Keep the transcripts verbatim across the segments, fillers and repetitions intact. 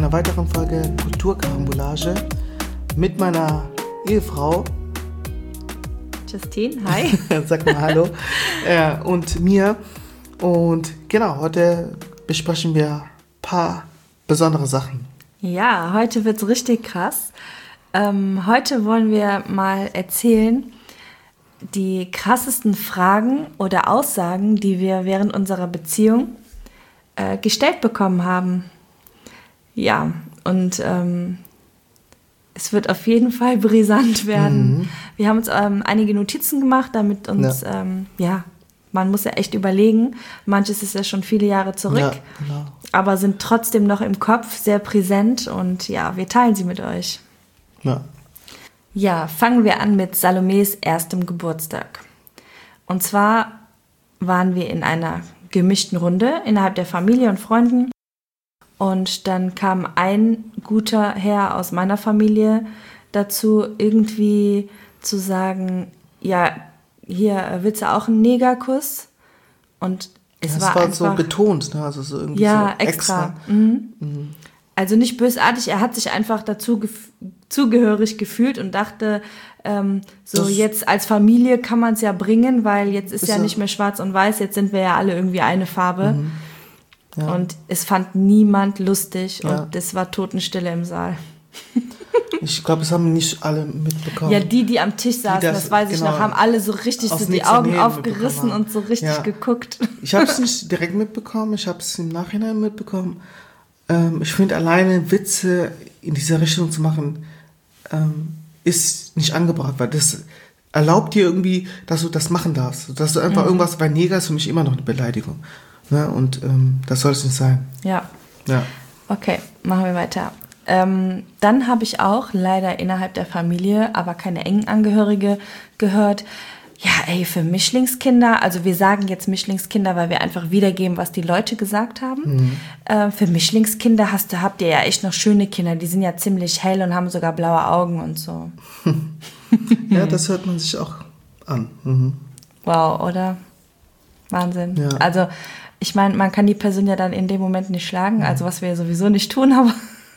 einer weiteren Folge Kulturkarambolage mit meiner Ehefrau Justine, hi. Sag mal hallo. äh, und mir. Und genau, heute besprechen wir ein paar besondere Sachen. Ja, heute wird's richtig krass. Ähm, heute wollen wir mal erzählen, die krassesten Fragen oder Aussagen, die wir während unserer Beziehung äh, gestellt bekommen haben. Ja, und ähm, es wird auf jeden Fall brisant werden. Mhm. Wir haben uns ähm, einige Notizen gemacht, damit uns, ja. Ähm, ja, man muss ja echt überlegen. Manches ist ja schon viele Jahre zurück, ja, genau. aber sind trotzdem noch im Kopf sehr präsent und ja, wir teilen sie mit euch. Ja. Ja, fangen wir an mit Salomes erstem Geburtstag. Und zwar waren wir in einer gemischten Runde innerhalb der Familie und Freunden. Und dann kam ein guter Herr aus meiner Familie dazu, irgendwie zu sagen, ja, hier willst du auch einen Negerkuss? Und es das war, war einfach, so betont, ne? Also so irgendwie ja, so extra. extra. Mhm. Mhm. Also nicht bösartig, er hat sich einfach dazu gef- zugehörig gefühlt und dachte, ähm, so das jetzt als Familie kann man es ja bringen, weil jetzt ist, ist ja, ja nicht mehr schwarz und weiß, jetzt sind wir ja alle irgendwie eine Farbe. Mhm. Ja. Und es fand niemand lustig ja. und es war Totenstille im Saal. Ich glaube, es haben nicht alle mitbekommen. Ja, die, die am Tisch saßen, das, das weiß genau, ich noch, haben alle so richtig so die Augen aufgerissen und so richtig ja. geguckt. Ich habe es nicht direkt mitbekommen, ich habe es im Nachhinein mitbekommen. Ähm, ich finde, alleine Witze in dieser Richtung zu machen, ähm, ist nicht angebracht, weil das erlaubt dir irgendwie, dass du das machen darfst. Dass du einfach mhm. irgendwas, weil Neger ist für mich immer noch eine Beleidigung. Ne? Und ähm, das soll es nicht sein. Ja. ja. Okay, machen wir weiter. Ähm, dann habe ich auch leider innerhalb der Familie, aber keine engen Angehörige, gehört, ja ey, für Mischlingskinder, also wir sagen jetzt Mischlingskinder, weil wir einfach wiedergeben, was die Leute gesagt haben. Mhm. Äh, für Mischlingskinder hast du, habt ihr ja echt noch schöne Kinder, die sind ja ziemlich hell und haben sogar blaue Augen und so. Ja, das hört man sich auch an. Mhm. Wow, oder? Wahnsinn. Ja. Also ich meine, man kann die Person ja dann in dem Moment nicht schlagen, also was wir ja sowieso nicht tun, aber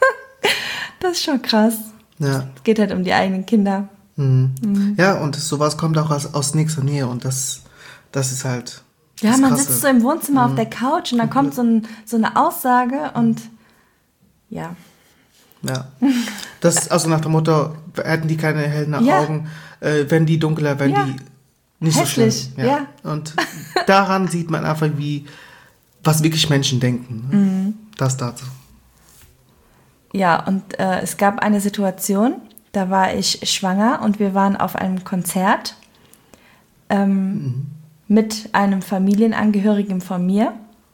das ist schon krass. Ja. Es geht halt um die eigenen Kinder. Mhm. Mhm. Ja, und sowas kommt auch aus, aus nächster Nähe und das, das ist halt Ja, das man Krasse. sitzt so im Wohnzimmer mhm. auf der Couch und dann kommt so, ein, so eine Aussage und ja. Ja, das also nach dem Motto, hätten die keine hellen ja. Augen, äh, wenn die dunkler, wenn ja. die nicht Hässlich. so schlimm. Ja. ja. Und daran sieht man einfach, wie was wirklich Menschen denken. Ne? Mhm. Das dazu. Ja, und äh, es gab eine Situation, da war ich schwanger und wir waren auf einem Konzert ähm, mhm. mit einem Familienangehörigen von mir.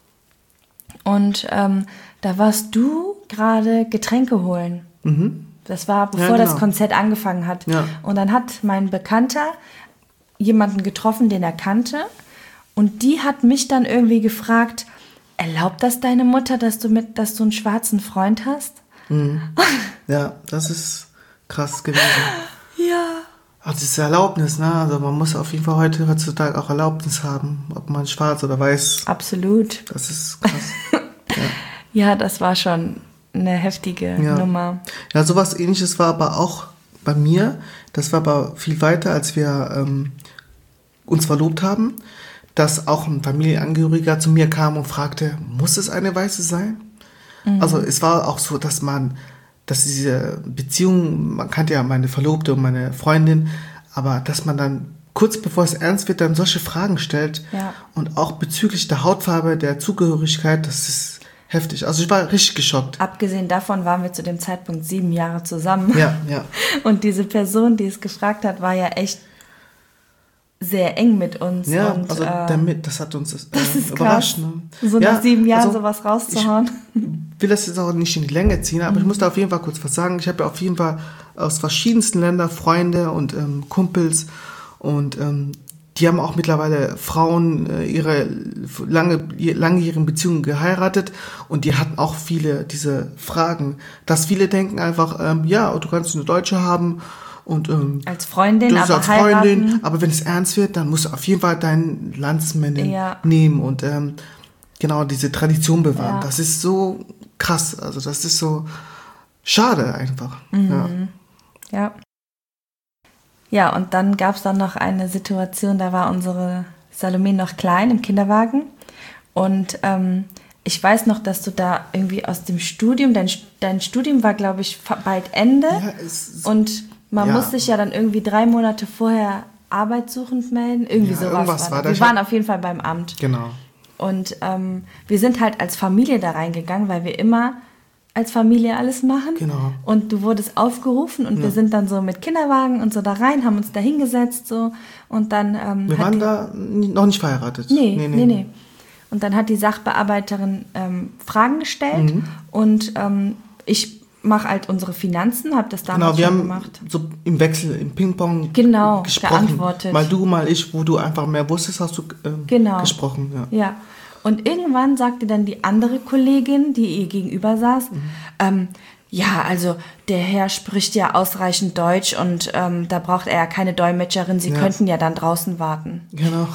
Und ähm, da warst du gerade Getränke holen. Mhm. Das war, bevor ja, genau. das Konzert angefangen hat. Ja. Und dann hat mein Bekannter jemanden getroffen, den er kannte. Und die hat mich dann irgendwie gefragt, erlaubt das deine Mutter, dass du mit, dass du einen schwarzen Freund hast? Mhm. Ja, das ist krass gewesen. Ja. Ach, das ist Erlaubnis, ne? Also man muss auf jeden Fall heute heutzutage auch Erlaubnis haben, ob man schwarz oder weiß. Absolut. Das ist krass. ja. ja, das war schon eine heftige ja. Nummer. Ja, sowas Ähnliches war aber auch bei mir. Das war aber viel weiter, als wir ähm, uns verlobt haben, dass auch ein Familienangehöriger zu mir kam und fragte, muss es eine Weiße sein? Mhm. Also es war auch so, dass man, dass diese Beziehung, man kannte ja meine Verlobte und meine Freundin, aber dass man dann kurz bevor es ernst wird, dann solche Fragen stellt ja. und auch bezüglich der Hautfarbe, der Zugehörigkeit, das ist heftig. Also ich war richtig geschockt. Abgesehen davon waren wir zu dem Zeitpunkt sieben Jahre zusammen. Ja, ja. Und diese Person, die es gefragt hat, war ja echt sehr eng mit uns. Ja, und, also äh, damit, das hat uns äh, das ist überrascht. Krass. Ne? So ja, nach sieben Jahren also sowas rauszuhauen. Ich will das jetzt auch nicht in die Länge ziehen, aber mhm. ich muss da auf jeden Fall kurz was sagen. Ich habe ja auf jeden Fall aus verschiedensten Ländern Freunde und ähm, Kumpels und ähm, die haben auch mittlerweile Frauen äh, ihre lange, langjährigen Beziehungen geheiratet und die hatten auch viele diese Fragen, dass viele denken einfach, ähm, ja, du kannst eine Deutsche haben und ähm, als Freundin, du aber als Freundin, heiraten. Aber wenn es ernst wird, dann musst du auf jeden Fall deinen Landsmännin ja. nehmen und ähm, genau diese Tradition bewahren. Ja. Das ist so krass. Also das ist so schade einfach. Mhm. Ja. Ja. Ja, und dann gab es dann noch eine Situation, da war unsere Salome noch klein im Kinderwagen. Und ähm, ich weiß noch, dass du da irgendwie aus dem Studium, dein, dein Studium war, glaube ich, bald Ende. Ja, es, und man ja. muss sich ja dann irgendwie drei Monate vorher arbeitssuchend melden. Irgendwie ja, sowas war, war Wir waren auf jeden Fall beim Amt. Genau. Und ähm, wir sind halt als Familie da reingegangen, weil wir immer als Familie alles machen. Genau. Und du wurdest aufgerufen und ja. wir sind dann so mit Kinderwagen und so da rein, haben uns da hingesetzt so und dann... Ähm, wir waren die, da noch nicht verheiratet. Nee, nee, nee. nee. Und dann hat die Sachbearbeiterin ähm, Fragen gestellt mhm. und ähm, ich mache halt unsere Finanzen, habe das damals genau, schon gemacht. Genau, wir haben so im Wechsel, im Ping-Pong genau, gesprochen. geantwortet. Mal du, mal ich, wo du einfach mehr wusstest, hast du ähm, genau. gesprochen. Ja. ja. Und irgendwann sagte dann die andere Kollegin, die ihr gegenüber saß, mhm. ähm, ja, also der Herr spricht ja ausreichend Deutsch und ähm, da braucht er ja keine Dolmetscherin, Sie ja. könnten ja dann draußen warten. Genau.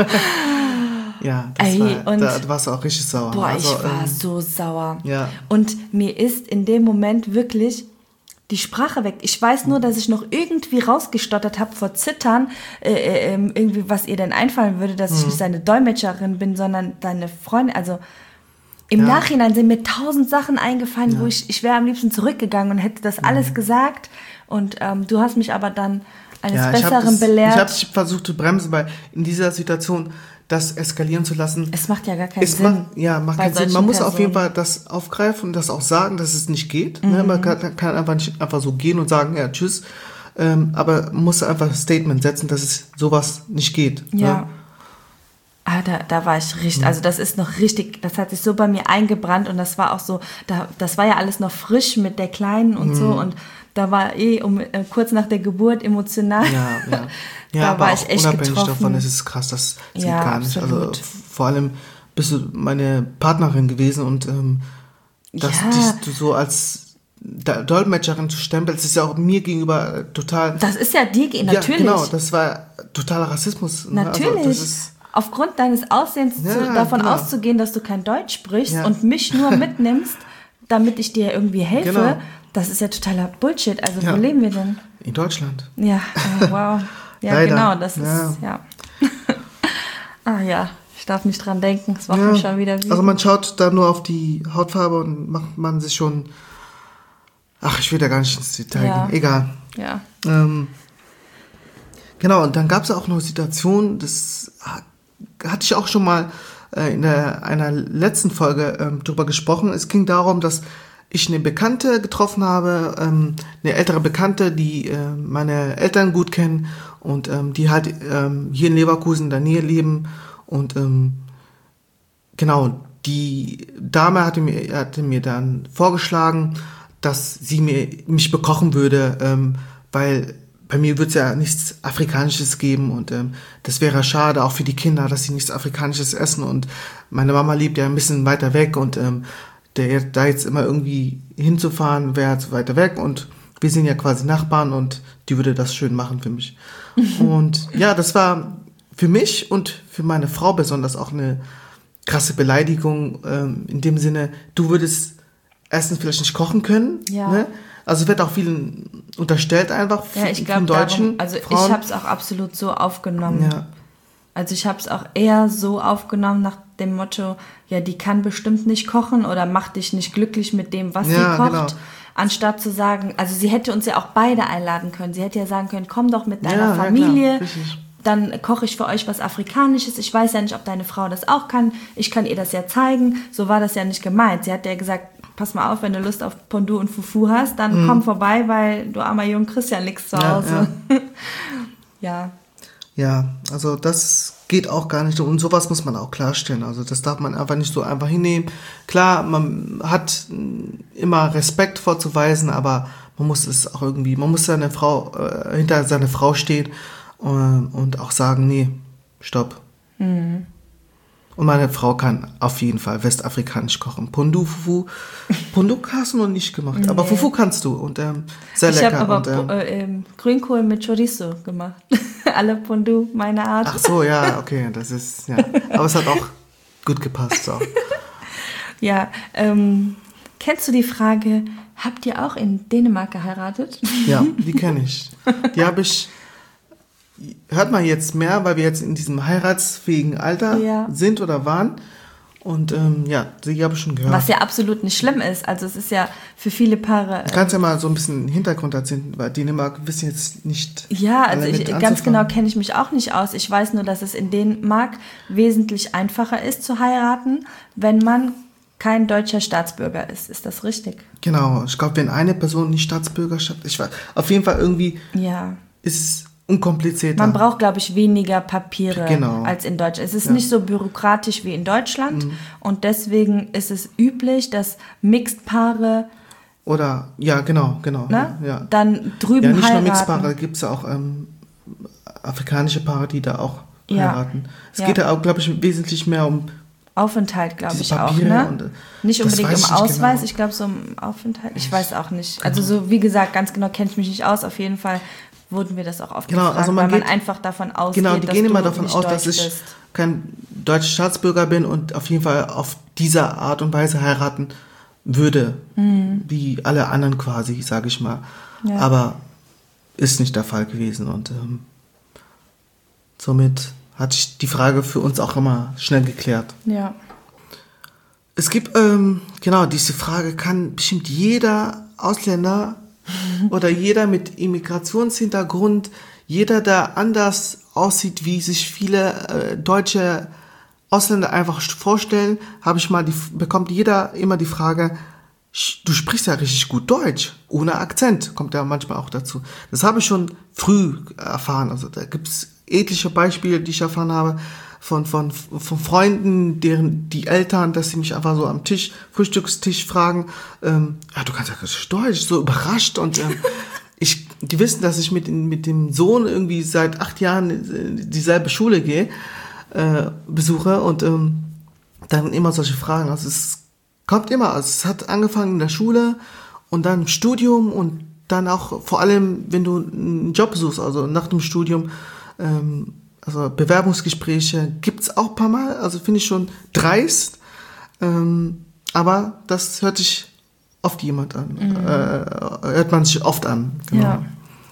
ja, das Ey, war, und, da warst du auch richtig sauer. Boah, also, ich war ähm, so sauer. Ja. Und mir ist in dem Moment wirklich die Sprache weg. Ich weiß nur, dass ich noch irgendwie rausgestottert habe vor Zittern, äh, äh, irgendwie, was ihr denn einfallen würde, dass mhm. ich nicht seine Dolmetscherin bin, sondern deine Freundin. Also im ja. Nachhinein sind mir tausend Sachen eingefallen, ja. wo ich, ich wäre am liebsten zurückgegangen und hätte das mhm. alles gesagt. Und ähm, du hast mich aber dann eines ja, Besseren ich das, belehrt. Ich habe versucht zu bremsen, weil in dieser Situation das eskalieren zu lassen. Es macht ja gar keinen es Sinn. Macht, ja, macht keinen Sinn. Man muss Personen. auf jeden Fall das aufgreifen und das auch sagen, dass es nicht geht. Mhm. Ne? Man kann, kann einfach nicht einfach so gehen und sagen, ja, tschüss. Ähm, aber man muss einfach ein Statement setzen, dass es sowas nicht geht. Ja. Ne? Ah, da, da war ich richtig, also das ist noch richtig, das hat sich so bei mir eingebrannt und das war auch so, da, das war ja alles noch frisch mit der Kleinen und mhm. so und da war eh um, äh, kurz nach der Geburt emotional. Ja, ja. Ja, da aber war auch ich echt unabhängig getroffen. davon, das ist krass, das geht ja, gar nicht. absolut. Also vor allem bist du meine Partnerin gewesen und ähm, dass ja. dich du so als Dolmetscherin zu stempeln, das ist ja auch mir gegenüber total... Das ist ja dir, natürlich. Ja, genau, das war totaler Rassismus. Natürlich. Also, das ist, aufgrund deines Aussehens ja, zu, davon genau. auszugehen, dass du kein Deutsch sprichst ja. und mich nur mitnimmst, damit ich dir irgendwie helfe, genau. das ist ja totaler Bullshit. Also ja. wo leben wir denn? In Deutschland. Ja, oh, wow. Ja, Leider. genau, das ist, ja. ja. ah ja, ich darf nicht dran denken, es macht ja. mich schon wieder wütend. Also man schaut da nur auf die Hautfarbe und macht man sich schon, ach, ich will da gar nicht ins Detail ja. gehen, egal. Ja. Ähm, genau, und dann gab es auch noch eine Situation, das hatte ich auch schon mal äh, in der, einer letzten Folge ähm, drüber gesprochen. Es ging darum, dass ich eine Bekannte getroffen habe, ähm, eine ältere Bekannte, die äh, meine Eltern gut kennen und ähm, die halt ähm, hier in Leverkusen in der Nähe leben. Und ähm, genau, die Dame hatte mir, hatte mir dann vorgeschlagen, dass sie mir, mich bekochen würde, ähm, weil bei mir wird es ja nichts Afrikanisches geben und ähm, das wäre schade, auch für die Kinder, dass sie nichts Afrikanisches essen. Und meine Mama lebt ja ein bisschen weiter weg und ähm, der da jetzt immer irgendwie hinzufahren, wäre zu weiter weg und wir sind ja quasi Nachbarn und die würde das schön machen für mich. Und ja, das war für mich und für meine Frau besonders auch eine krasse Beleidigung, ähm, in dem Sinne, du würdest erstens vielleicht nicht kochen können, ja. ne? Also wird auch vielen unterstellt einfach, ja, ich vielen glaub, Deutschen. Darum, also Frauen. ich habe es auch absolut so aufgenommen. Ja. Also ich habe es auch eher so aufgenommen nach dem Motto, ja, die kann bestimmt nicht kochen oder macht dich nicht glücklich mit dem, was ja, sie kocht. Genau. Anstatt zu sagen, also sie hätte uns ja auch beide einladen können. Sie hätte ja sagen können, komm doch mit deiner ja, Familie, ja, dann koche ich für euch was Afrikanisches. Ich weiß ja nicht, ob deine Frau das auch kann. Ich kann ihr das ja zeigen. So war das ja nicht gemeint. Sie hat ja gesagt, pass mal auf, wenn du Lust auf Pondu und Fufu hast, dann mhm. komm vorbei, weil du armer Jung kriegst ja nichts zu Hause. Ja, ja. ja. Ja, also das geht auch gar nicht und sowas muss man auch klarstellen. Also das darf man einfach nicht so einfach hinnehmen. Klar, man hat immer Respekt vorzuweisen, aber man muss es auch irgendwie, man muss seine Frau, äh, hinter seine Frau stehen äh, und auch sagen, nee, stopp. Mhm. Und meine Frau kann auf jeden Fall westafrikanisch kochen. Pondu, Fufu. Pondu hast du noch nicht gemacht, nee. aber Fufu kannst du und ähm, sehr lecker. Ich habe aber und, ähm, äh, Grünkohl mit Chorizo gemacht. Alle Pondu, meine Art. Ach so, ja, okay, das ist, ja. Aber es hat auch gut gepasst. So. ja, ähm, Kennst du die Frage, habt ihr auch in Dänemark geheiratet? Ja, die kenne ich. Die habe ich, hört man jetzt mehr, weil wir jetzt in diesem heiratsfähigen Alter ja. sind oder waren. Und ähm, ja, die habe ich schon gehört. Was ja absolut nicht schlimm ist. Also es ist ja für viele Paare... Du kannst ja mal so ein bisschen Hintergrund erzählen, weil Dänemark wissen jetzt nicht... Ja, also ich, ganz genau kenne ich mich auch nicht aus. Ich weiß nur, dass es in Dänemark wesentlich einfacher ist zu heiraten, wenn man kein deutscher Staatsbürger ist. Ist das richtig? Genau. Ich glaube, wenn eine Person nicht Staatsbürgerschaft... Ich weiß, auf jeden Fall irgendwie ja. ist es unkomplizierter. Man braucht, glaube ich, weniger Papiere genau. als in Deutschland. Es ist ja. nicht so bürokratisch wie in Deutschland. Mhm. Und deswegen ist es üblich, dass Mixed-Paare... Oder, ja, genau, genau. Ne? Ja. Dann drüben ja, nicht heiraten. nur Mixed-Paare, da gibt es ja auch ähm, afrikanische Paare, die da auch ja. heiraten. Es ja. geht ja auch, glaube ich, wesentlich mehr um Aufenthalt, glaube ich auch, ne? Und, nicht unbedingt um ich Ausweis, genau. ich glaube so um Aufenthalt. Ich weiß auch nicht. Also so, wie gesagt, ganz genau kenne ich mich nicht aus. Auf jeden Fall wurden wir das auch oft genau, gefragt, also man weil geht, man einfach davon ausgeht, genau, die dass gehen du immer davon nicht aus, Deutsch dass ich bist. kein deutscher Staatsbürger bin und auf jeden Fall auf diese Art und Weise heiraten würde, mhm. wie alle anderen quasi, sage ich mal. Ja. Aber ist nicht der Fall gewesen und ähm, somit hat sich die Frage für uns auch immer schnell geklärt. Ja. Es gibt, ähm, genau, diese Frage kann bestimmt jeder Ausländer oder jeder mit Immigrationshintergrund, jeder, der anders aussieht, wie sich viele äh, deutsche Ausländer einfach vorstellen, habe ich mal die, bekommt jeder immer die Frage, du sprichst ja richtig gut Deutsch, ohne Akzent, kommt ja manchmal auch dazu. Das habe ich schon früh erfahren, also da gibt es etliche Beispiele, die ich erfahren habe, von, von, von Freunden, deren, die Eltern, dass sie mich einfach so am Tisch, Frühstückstisch fragen, ähm, ja, du kannst ja richtig Deutsch, so überrascht und ähm, ich, die wissen, dass ich mit, mit dem Sohn irgendwie seit acht Jahren dieselbe Schule gehe, äh, besuche und ähm, dann immer solche Fragen, also es kommt immer, also es hat angefangen in der Schule und dann im Studium und dann auch vor allem, wenn du einen Job suchst, also nach dem Studium, ähm, also Bewerbungsgespräche gibt's auch ein paar Mal, also finde ich schon dreist, ähm, aber das hört sich oft jemand an, mhm. äh, hört man sich oft an. Genau. Ja,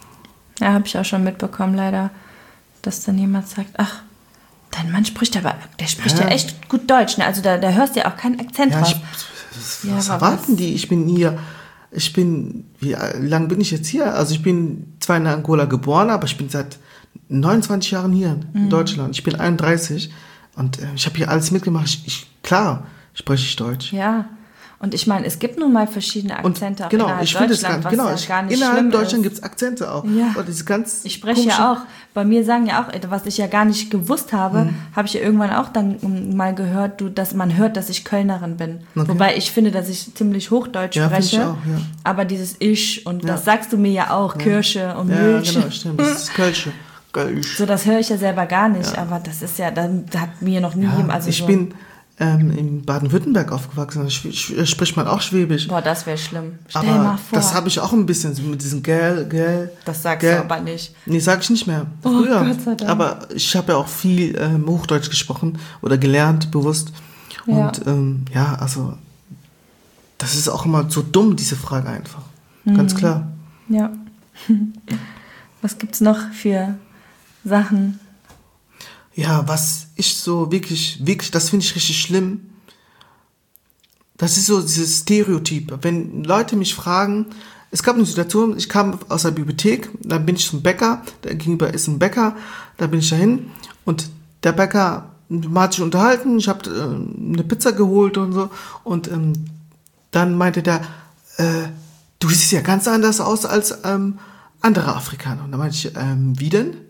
ja habe ich auch schon mitbekommen, leider, dass dann jemand sagt, ach, dein Mann spricht aber, der spricht ja, ja echt gut Deutsch, ne? Also da, da hörst du ja auch keinen Akzent ja, raus. Ich, das, ja, was erwarten was? die? Ich bin hier, ich bin, wie lange bin ich jetzt hier? Also ich bin zwar in Angola geboren, aber ich bin seit neunundzwanzig Jahren hier in mhm. Deutschland. Ich bin einunddreißig und äh, ich habe hier alles mitgemacht. Ich, ich, klar spreche ich Deutsch. Ja, und ich meine, es gibt nun mal verschiedene Akzente und, auch genau, innerhalb ich Deutschland, das gar, was genau, ja ich, gar nicht innerhalb schlimm Deutschland ist. gibt es Akzente auch. Ja. Und diese ganz ich spreche ja auch, bei mir sagen ja auch, was ich ja gar nicht gewusst habe, mhm. habe ich ja irgendwann auch dann mal gehört, du, dass man hört, dass ich Kölnerin bin. Okay. Wobei ich finde, dass ich ziemlich Hochdeutsch ja, spreche. Ich auch, ja. Aber dieses Ich und ja. das sagst du mir ja auch, ja. Kirsche und ja, Milch. Ja, genau, stimmt, das ist Kölsche. So, das höre ich ja selber gar nicht, ja. aber das ist ja, da hat mir noch nie ja, jemand... Also ich so bin ähm, in Baden-Württemberg aufgewachsen, da spricht man auch Schwäbisch. Boah, das wäre schlimm. Stell aber mal vor. Das habe ich auch ein bisschen, so mit diesem Gell, Gell. Das sagst Gell. du aber nicht. Nee, sag ich nicht mehr. Oh, Früher. Gott sei Dank. Aber ich habe ja auch viel ähm, Hochdeutsch gesprochen oder gelernt, bewusst. Ja. Und ähm, ja, also das ist auch immer so dumm, diese Frage einfach. Mhm. Ganz klar. Ja. Was gibt's noch für Sachen? Ja, was ich so wirklich, wirklich, das finde ich richtig schlimm. Das ist so dieses Stereotyp. Wenn Leute mich fragen, es gab eine Situation, ich kam aus der Bibliothek, dann bin ich zum Bäcker, da gegenüber ist ein Bäcker, da bin ich dahin und der Bäcker, man hat sich unterhalten, ich habe äh, eine Pizza geholt und so und ähm, dann meinte der, äh, du siehst ja ganz anders aus als ähm, andere Afrikaner. Und dann meinte ich, ähm, wie denn?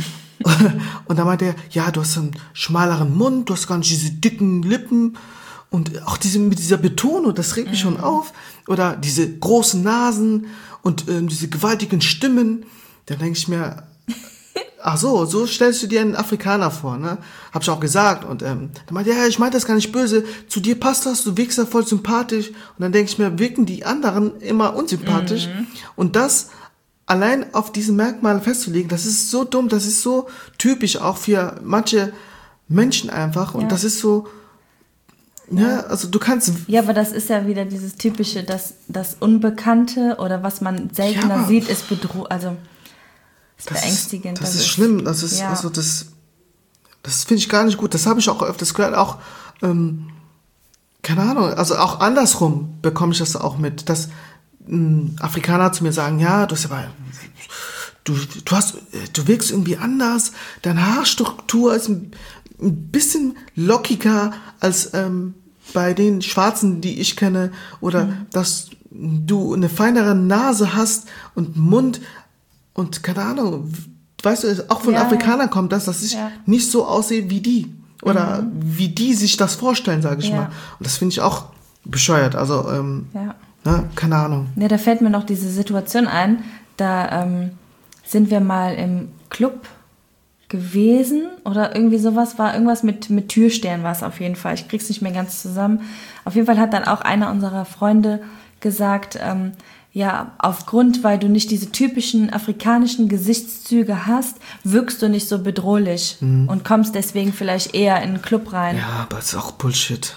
Und dann meinte er, ja, du hast einen schmaleren Mund, du hast gar nicht diese dicken Lippen und auch diese, mit dieser Betonung, das regt mich mhm. schon auf. Oder diese großen Nasen und ähm, diese gewaltigen Stimmen. Dann denke ich mir, ach so, so stellst du dir einen Afrikaner vor, ne? Hab ich auch gesagt. Und ähm, dann meinte er, ja, ich meine das gar nicht böse, zu dir passt das, du wirkst ja voll sympathisch. Und dann denke ich mir, wirken die anderen immer unsympathisch. Mhm. Und das allein auf diese Merkmale festzulegen, das ist so dumm, das ist so typisch auch für manche Menschen einfach und ja. das ist so, Ja, also du kannst... Ja, aber das ist ja wieder dieses typische, das, das Unbekannte oder was man seltener Ja, sieht, ist bedroh, also ist das beängstigend. Ist, das, das ist schlimm. Das ist, ja. also das, das finde ich gar nicht gut. Das habe ich auch öfters gehört, auch, ähm, keine Ahnung, also auch andersrum bekomme ich das auch mit, dass ähm, Afrikaner zu mir sagen, ja, du hast aber, du, du hast, du wirkst irgendwie anders, deine Haarstruktur ist ein, ein bisschen lockiger als ähm, bei den Schwarzen, die ich kenne, oder mhm. dass du eine feinere Nase hast und Mund und keine Ahnung, weißt du, auch von ja, Afrikanern kommt das, dass ich ja. nicht so aussehe wie die oder mhm. wie die sich das vorstellen, sage ich ja. mal. Und das finde ich auch bescheuert, also ähm, ja. ne, keine Ahnung. Ja, da fällt mir noch diese Situation ein, da ähm, sind wir mal im Club gewesen oder irgendwie sowas, war irgendwas mit, mit Türstern war es auf jeden Fall. Ich krieg's nicht mehr ganz zusammen. Auf jeden Fall hat dann auch einer unserer Freunde gesagt, ähm, ja, aufgrund, weil du nicht diese typischen afrikanischen Gesichtszüge hast, wirkst du nicht so bedrohlich mhm. und kommst deswegen vielleicht eher in den Club rein. Ja, aber das ist auch Bullshit.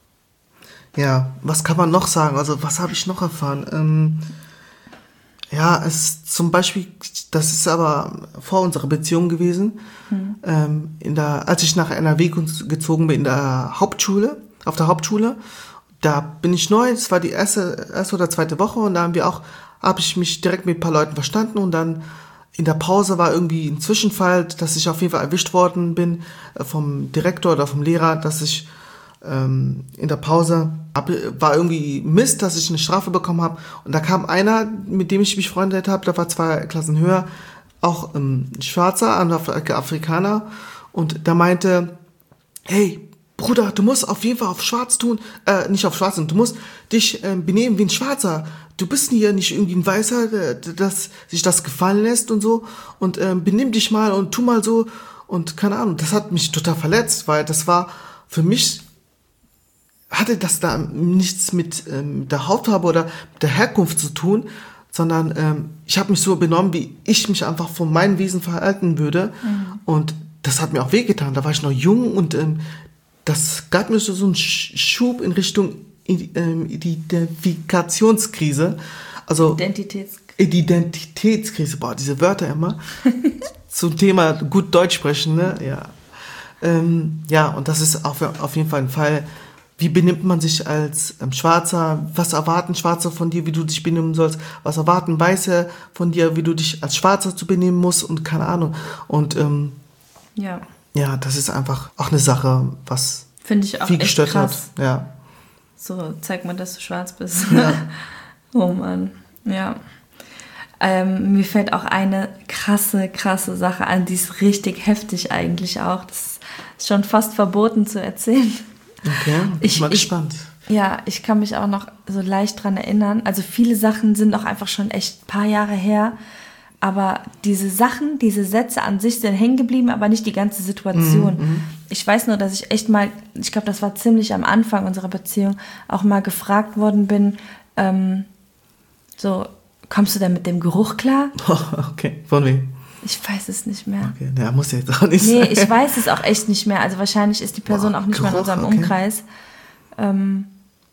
Ja, was kann man noch sagen? Also, was habe ich noch erfahren? Ähm, ja, es zum Beispiel, das ist aber vor unserer Beziehung gewesen, mhm. ähm, in der, als ich nach N R W gezogen bin, in der Hauptschule, auf der Hauptschule, da bin ich neu, es war die erste, erste oder zweite Woche und da haben wir auch, habe ich mich direkt mit ein paar Leuten verstanden und dann in der Pause war irgendwie ein Zwischenfall, dass ich auf jeden Fall erwischt worden bin vom Direktor oder vom Lehrer, dass ich ähm, in der Pause hab, war irgendwie Mist, dass ich eine Strafe bekommen habe und da kam einer, mit dem ich mich befreundet habe, der war zwei Klassen höher, auch ähm, ein Schwarzer, ein Afrikaner und der meinte, hey, Bruder, du musst auf jeden Fall auf Schwarz tun, äh, nicht auf Schwarz, du musst dich äh, benehmen wie ein Schwarzer. Du bist hier nicht irgendwie ein Weißer, der, das sich das gefallen lässt und so. Und äh, benimm dich mal und tu mal so. Und keine Ahnung, das hat mich total verletzt, weil das war für mich, hatte das da nichts mit ähm, der Hautfarbe oder der Herkunft zu tun, sondern ähm, ich habe mich so benommen, wie ich mich einfach von meinem Wesen verhalten würde. Mhm. Und das hat mir auch wehgetan. Da war ich noch jung und ähm, das gab mir so einen Schub in Richtung Identifikationskrise. Also Identitätskrise. Identitätskrise, boah, diese Wörter immer. Zum Thema gut Deutsch sprechen, ne? Ja. Ähm, ja, und das ist auf, auf jeden Fall ein Fall, wie benimmt man sich als ähm, Schwarzer, was erwarten Schwarze von dir, wie du dich benehmen sollst, was erwarten Weiße von dir, wie du dich als Schwarzer zu benehmen musst und keine Ahnung. Und ähm, ja. Ja, das ist einfach auch eine Sache, was Finde ich auch viel echt gestört krass. hat. Ja. So, zeig mal, dass du schwarz bist. Ja. Oh Mann, ja. Ähm, mir fällt auch eine krasse, krasse Sache an, die ist richtig heftig eigentlich auch. Das ist schon fast verboten zu erzählen. Okay, bin ich mal gespannt. Ich, ja, ich kann mich auch noch so leicht dran erinnern. Also viele Sachen sind auch einfach schon echt ein paar Jahre her. Aber diese Sachen, diese Sätze an sich sind hängen geblieben, aber nicht die ganze Situation. Mhm. Ich weiß nur, dass ich echt mal, ich glaube, das war ziemlich am Anfang unserer Beziehung, auch mal gefragt worden bin, ähm, so, kommst du denn mit dem Geruch klar? Oh, okay, von wem? Ich weiß es nicht mehr. Okay, der muss jetzt auch nicht nee, sein. Nee, ich weiß es auch echt nicht mehr. Also wahrscheinlich ist die Person Boah, auch nicht Geruch, mehr in unserem okay. Umkreis. Ähm,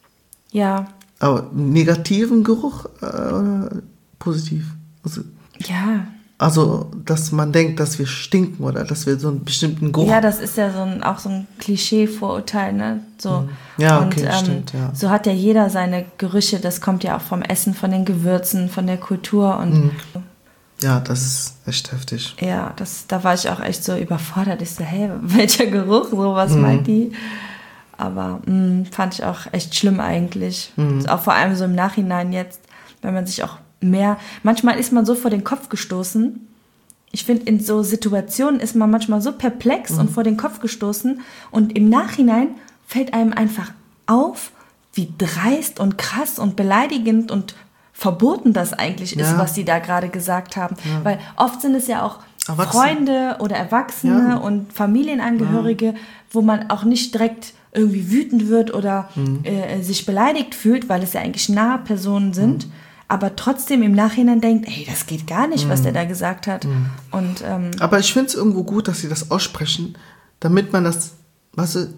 ja. Aber negativen Geruch äh, oder positiv? Also ja. Also, dass man denkt, dass wir stinken oder dass wir so einen bestimmten Geruch... Ja, das ist ja so ein, auch so ein Klischee-Vorurteil, ne? So. Ja, okay, und, ähm, stimmt, ja. So hat ja jeder seine Gerüche, das kommt ja auch vom Essen, von den Gewürzen, von der Kultur und... Mhm. Ja, das ist echt heftig. Ja, das, da war ich auch echt so überfordert. Ich so, hey, welcher Geruch, so, was mhm. meint die? Aber mh, fand ich auch echt schlimm eigentlich. Mhm. Auch vor allem so im Nachhinein jetzt, wenn man sich auch mehr, manchmal ist man so vor den Kopf gestoßen. Ich finde, in so Situationen ist man manchmal so perplex mhm. und vor den Kopf gestoßen und im Nachhinein fällt einem einfach auf, wie dreist und krass und beleidigend und verboten das eigentlich ja. ist, was sie da gerade gesagt haben. Ja. Weil oft sind es ja auch Erwachsene. Freunde oder Erwachsene ja. und Familienangehörige, ja. wo man auch nicht direkt irgendwie wütend wird oder mhm. äh, sich beleidigt fühlt, weil es ja eigentlich nahe Personen sind. Mhm. Aber trotzdem im Nachhinein denkt, ey, das geht gar nicht, mm. was der da gesagt hat. Mm. Und, ähm, aber ich finde es irgendwo gut, dass sie das aussprechen, damit man das, weißt du,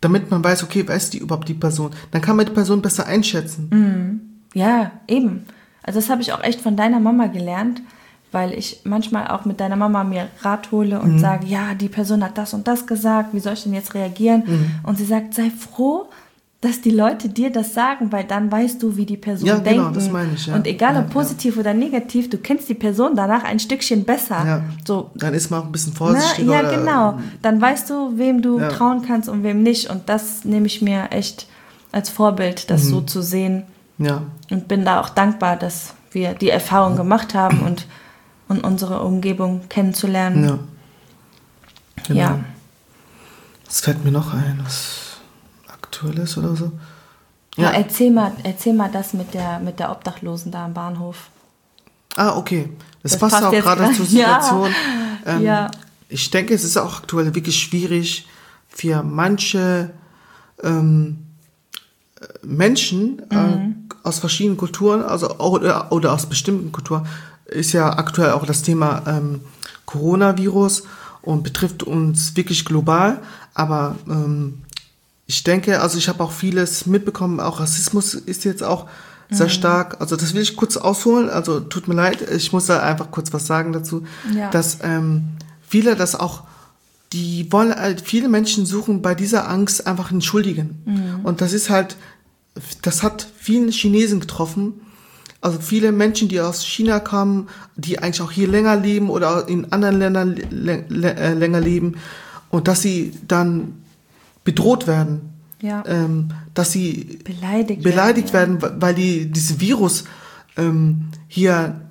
damit man weiß, okay, wer ist die überhaupt die Person? Dann kann man die Person besser einschätzen. Mhm. Ja, eben. Also das habe ich auch echt von deiner Mama gelernt, weil ich manchmal auch mit deiner Mama mir Rat hole und mhm. sage, ja, die Person hat das und das gesagt, wie soll ich denn jetzt reagieren? Mhm. Und sie sagt, sei froh, dass die Leute dir das sagen, weil dann weißt du, wie die Person ja, denkt. Genau, das meine ich, ja. Und egal ob ja, positiv ja. oder negativ, du kennst die Person danach ein Stückchen besser. Ja. So, dann ist man auch ein bisschen vorsichtiger. Na, ja, oder, genau. Dann weißt du, wem du ja. trauen kannst und wem nicht. Und das nehme ich mir echt als Vorbild, das mhm. so zu sehen. Ja. Und bin da auch dankbar, dass wir die Erfahrung gemacht haben und, und unsere Umgebung kennenzulernen. Ja. Genau. Ja. Was fällt mir noch ein, was Aktuelles oder so? Ja, ja erzähl mal, erzähl mal das mit der, mit der Obdachlosen da am Bahnhof. Ah, okay. Das, das passt, passt auch gerade grad. zur Situation. Ja. Ähm, ja. Ich denke, es ist auch aktuell wirklich schwierig für manche ähm, Menschen mhm. äh, aus verschiedenen Kulturen, also oder, oder aus bestimmten Kulturen, ist ja aktuell auch das Thema ähm, Coronavirus und betrifft uns wirklich global. Aber ähm, ich denke, also ich habe auch vieles mitbekommen, auch Rassismus ist jetzt auch mhm. sehr stark. Also das will ich kurz ausholen, also tut mir leid, ich muss da einfach kurz was sagen dazu, ja. dass ähm, viele das auch, die wollen, viele Menschen suchen bei dieser Angst einfach einen Schuldigen. Mhm. Und das ist halt, das hat vielen Chinesen getroffen. Also viele Menschen, die aus China kamen, die eigentlich auch hier länger leben oder in anderen Ländern l- l- äh, länger leben und dass sie dann bedroht werden, ja. ähm, dass sie beleidigt, beleidigt werden, werden, ja. weil die dieses Virus ähm, hier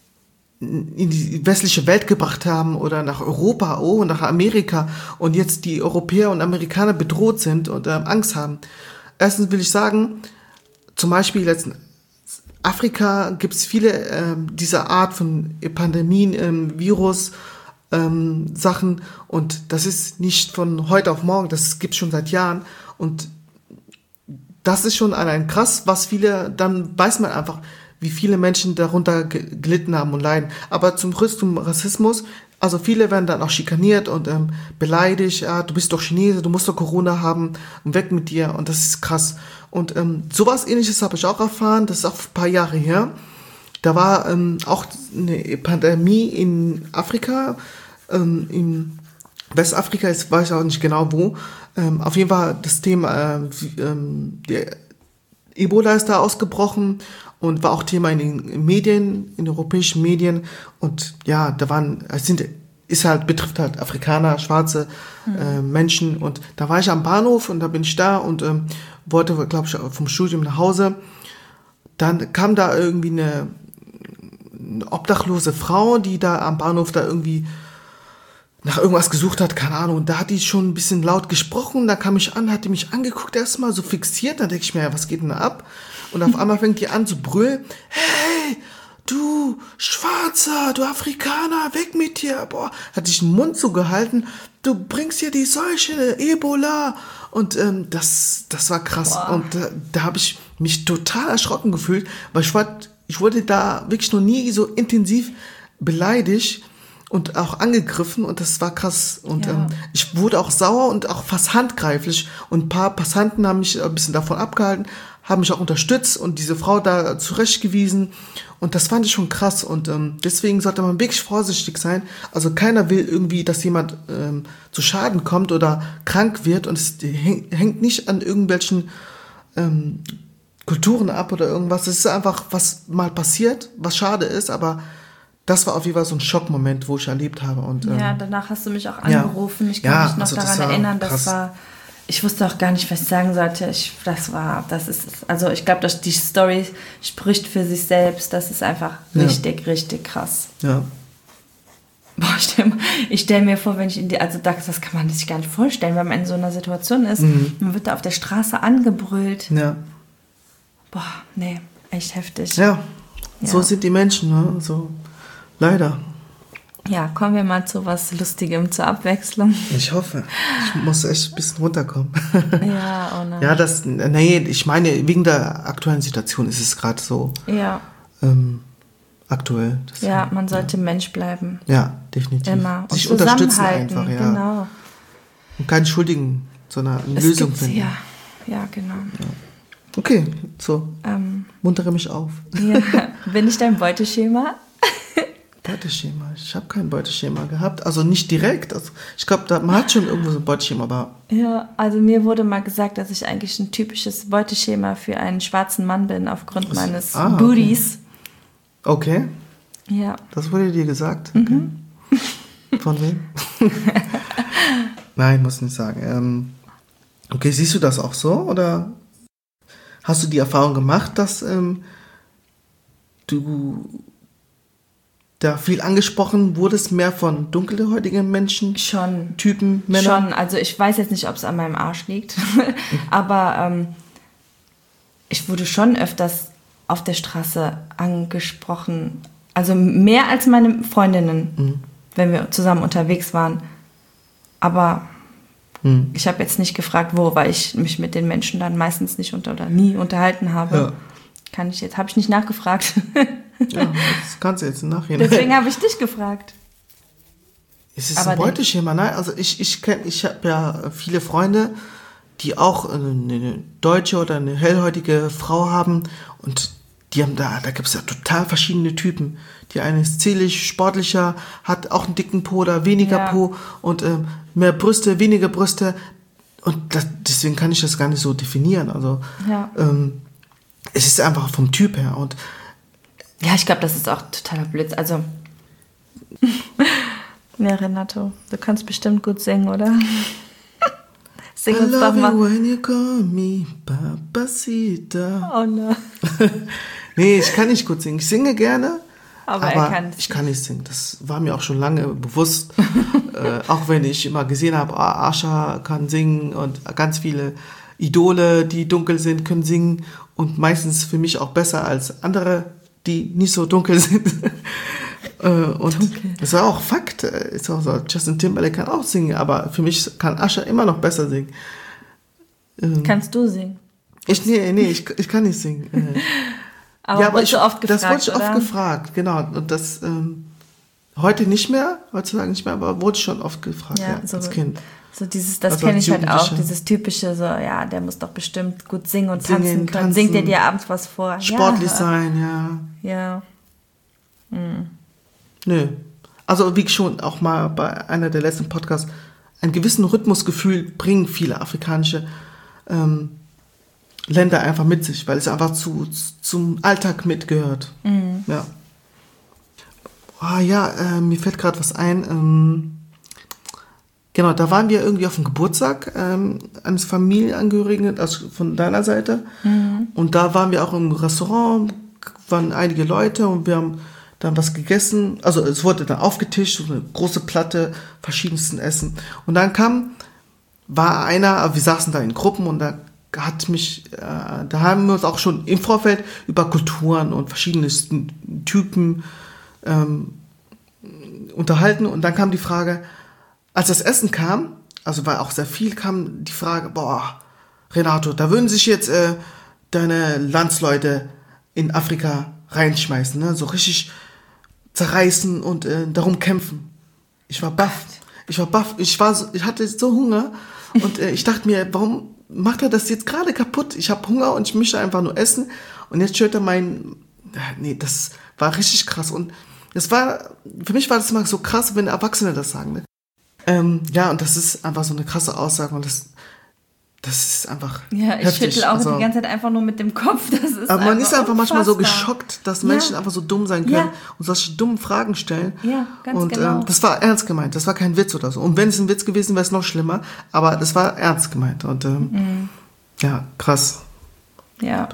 in die westliche Welt gebracht haben oder nach Europa, oh, nach Amerika und jetzt die Europäer und Amerikaner bedroht sind und ähm, Angst haben. Erstens will ich sagen, zum Beispiel letzten Afrika gibt es viele ähm, dieser Art von Pandemien, ähm, Virus, ähm, Sachen und das ist nicht von heute auf morgen, das gibt es schon seit Jahren und das ist schon allein krass, was viele, dann weiß man einfach, wie viele Menschen darunter gelitten haben und leiden. Aber zum, zum Rassismus, also viele werden dann auch schikaniert und ähm, beleidigt, ja, du bist doch Chinese, du musst doch Corona haben und weg mit dir und das ist krass. Und ähm, sowas Ähnliches habe ich auch erfahren, das ist auch ein paar Jahre her. Da war ähm, auch eine Pandemie in Afrika, ähm, in Westafrika, ich weiß auch nicht genau wo. Ähm, auf jeden Fall das Thema, äh, ähm, der Ebola ist da ausgebrochen und war auch Thema in den Medien, in den europäischen Medien. Und ja, da waren, es sind, ist halt, betrifft halt Afrikaner, schwarze mhm. äh, Menschen. Und da war ich am Bahnhof und da bin ich da und ähm, wollte, glaube ich, vom Studium nach Hause. Dann kam da irgendwie eine, eine obdachlose Frau, die da am Bahnhof da irgendwie nach irgendwas gesucht hat, keine Ahnung. Und da hat die schon ein bisschen laut gesprochen. Da kam ich an, hat die mich angeguckt, erstmal so fixiert. Dann denke ich mir, ja, was geht denn da ab? Und auf einmal fängt die an zu brüllen. Hey, du Schwarzer, du Afrikaner, weg mit dir. Boah, hat sich den Mund zugehalten. Du bringst hier die Seuche, Ebola. Und ähm, das, das war krass. Boah. Und äh, da habe ich mich total erschrocken gefühlt, weil ich, war, ich wurde da wirklich noch nie so intensiv beleidigt und auch angegriffen und das war krass und ja. ähm, ich wurde auch sauer und auch fast handgreiflich und ein paar Passanten haben mich ein bisschen davon abgehalten, haben mich auch unterstützt und diese Frau da zurechtgewiesen und das fand ich schon krass und ähm, deswegen sollte man wirklich vorsichtig sein, also keiner will irgendwie, dass jemand ähm, zu Schaden kommt oder krank wird und es hängt nicht an irgendwelchen ähm, Kulturen ab oder irgendwas, es ist einfach, was mal passiert, was schade ist, aber das war auf jeden Fall so ein Schockmoment, wo ich erlebt habe. Und, ähm, ja, danach hast du mich auch angerufen. Ja. Ich kann ja, mich noch also daran das erinnern, krass. das war, ich wusste auch gar nicht, was ich sagen sollte. Ich, das war, das ist, also ich glaube, die Story spricht für sich selbst. Das ist einfach richtig, ja. richtig krass. Ja. Boah, ich stelle stell mir vor, wenn ich in die, also das, das kann man sich gar nicht vorstellen, wenn man in so einer Situation ist. Mhm. Man wird da auf der Straße angebrüllt. Ja. Boah, nee, echt heftig. Ja, ja. So sind die Menschen, ne? So. Leider. Ja, kommen wir mal zu was Lustigem zur Abwechslung. Ich hoffe. Ich muss echt ein bisschen runterkommen. Ja, oh nein. Ja, das, nee, ich meine, wegen der aktuellen Situation ist es gerade so ja. ähm, aktuell. Das, ja, man sollte ja. Mensch bleiben. Ja, definitiv. Immer. Sich unterstützen einfach, ja. Genau. Und keinen Schuldigen zu einer Es Lösung gibt- finden. Ja, ja, genau. Okay, so, Ähm, muntere mich auf. ja. Bin ich dein Beuteschema? Beuteschema. Ich habe kein Beuteschema gehabt. Also nicht direkt. Also ich glaube, man hat schon irgendwo so ein Beuteschema, aber Ja, also mir wurde mal gesagt, dass ich eigentlich ein typisches Beuteschema für einen schwarzen Mann bin, aufgrund meines Ah, okay. Booties. okay. Ja. Das wurde dir gesagt? Okay. Von wem? Nein, muss nicht sagen. Ähm, okay, siehst du das auch so? Oder hast du die Erfahrung gemacht, dass ähm, du da viel angesprochen wurdest, mehr von dunkelhäutigen Menschen, Schon. Typen, Männern? Schon, also ich weiß jetzt nicht, ob es an meinem Arsch liegt, aber ähm, ich wurde schon öfters auf der Straße angesprochen. Also mehr als meine Freundinnen, Mhm. wenn wir zusammen unterwegs waren. Aber Hm. ich habe jetzt nicht gefragt, wo, weil ich mich mit den Menschen dann meistens nicht unter oder nie unterhalten habe. Ja. Kann ich jetzt, habe ich nicht nachgefragt. Ja, das kannst du jetzt im Nachhinein. Deswegen habe ich dich gefragt. Es ist Aber ein Beuteschema, nein? Also ich, ich kenne, ich habe ja viele Freunde, die auch eine deutsche oder eine hellhäutige Frau haben und die haben da, da gibt es ja total verschiedene Typen. Die eine ist zierlich, sportlicher, hat auch einen dicken Po oder weniger Ja. Po und ähm, mehr Brüste, weniger Brüste und das, deswegen kann ich das gar nicht so definieren. Also Ja. ähm, es ist einfach vom Typ her und Ja, ich glaube, das ist auch totaler Blitz. Also, ja, Renato, du kannst bestimmt gut singen, oder? Sing I uns doch love you mal. when you call me Papacita. Oh no. Nee, ich kann nicht gut singen. Ich singe gerne, Aber aber, er kann's ich kann nicht singen. Das war mir auch schon lange bewusst. äh, auch wenn ich immer gesehen habe, ah, Asha kann singen und ganz viele Idole, die dunkel sind, können singen und meistens für mich auch besser als andere, die nicht so dunkel sind. äh, und das war auch Fakt. Ist auch so, Justin Timberlake kann auch singen, aber für mich kann Asha immer noch besser singen. Ähm, Kannst du singen? ich, nee, nee, ich, ich kann nicht singen. Äh, Aber ja, aber wurdest ich, du oft gefragt, das wurde ich oder? oft gefragt, genau. Und das ähm, heute nicht mehr, heutzutage nicht mehr, aber wurde schon oft gefragt, ja, so, als Kind. So dieses, das Also kenne als ich halt auch, Jugendlicher. dieses typische, so, ja, der muss doch bestimmt gut singen und Singen, tanzen können. tanzen, Singt er dir abends was vor? Sportlich ja. sein, ja. Ja. Nö. Also wie schon auch mal bei einer der letzten Podcasts, einen gewissen Rhythmusgefühl bringen viele afrikanische ähm, Länder einfach mit sich, weil es einfach zu, zum Alltag mitgehört. Mhm. Ja. Ah ja, äh, mir fällt gerade was ein. Ähm, genau, da waren wir irgendwie auf dem Geburtstag ähm, eines Familienangehörigen, also von deiner Seite. Mhm. Und da waren wir auch im Restaurant, waren einige Leute und wir haben dann was gegessen. Also es wurde dann aufgetischt, so eine große Platte, verschiedensten Essen. Und dann kam, war einer, wir saßen da in Gruppen und da hat mich, äh, da haben wir uns auch schon im Vorfeld über Kulturen und verschiedene Typen ähm, unterhalten. Und dann kam die Frage, als das Essen kam, also war auch sehr viel, kam die Frage, boah, Renato, da würden sich jetzt äh, deine Landsleute in Afrika reinschmeißen, ne? So richtig zerreißen und äh, darum kämpfen. Ich war baff. Ich war baff. Ich war so, ich hatte so Hunger und äh, ich dachte mir, warum macht er das jetzt gerade kaputt? Ich habe Hunger und ich möchte einfach nur essen und jetzt schürt er mein, nee, das war richtig krass und das war, für mich war das immer so krass, wenn Erwachsene das sagen, ne? Ähm, ja, und das ist einfach so eine krasse Aussage und das, das ist einfach Ja, ich heftig. schüttel auch Also, die ganze Zeit einfach nur mit dem Kopf. Das ist aber man ist einfach manchmal so unfassbar. geschockt, dass Menschen Ja. einfach so dumm sein können Ja. und solche dummen Fragen stellen. Ja, ganz und, genau. Ähm, das war ernst gemeint, das war kein Witz oder so. Und wenn es ein Witz gewesen wäre, es noch schlimmer, aber das war ernst gemeint. Und ähm, Mhm. ja, krass. Ja.